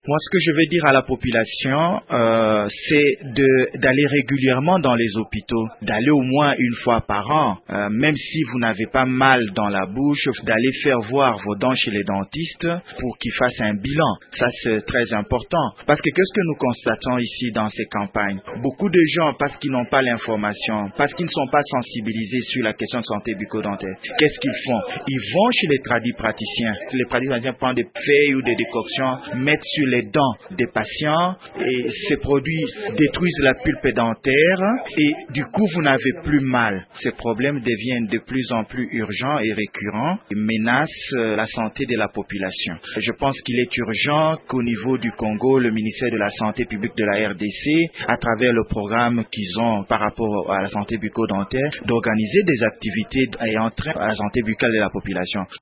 Moi, ce que je vais dire à la population, c'est d'aller régulièrement dans les hôpitaux, d'aller au moins une fois par an, même si vous n'avez pas mal dans la bouche, d'aller faire voir vos dents chez les dentistes pour qu'ils fassent un bilan. Ça, c'est très important. Parce que qu'est-ce que nous constatons ici dans ces campagnes? Beaucoup de gens, parce qu'ils n'ont pas l'information, parce qu'ils ne sont pas sensibilisés sur la question de santé bucco-dentaire, qu'est-ce qu'ils font? Ils vont chez les tradipraticiens. Les tradipraticiens prennent des feuilles ou des décoctions, mettent sur les dents des patients et ces produits détruisent la pulpe dentaire et du coup vous n'avez plus mal. Ces problèmes deviennent de plus en plus urgents et récurrents et menacent la santé de la population. Je pense qu'il est urgent qu'au niveau du Congo, le ministère de la Santé publique de la RDC, à travers le programme qu'ils ont par rapport à la santé bucco-dentaire, d'organiser des activités ayant trait à la santé buccale de la population.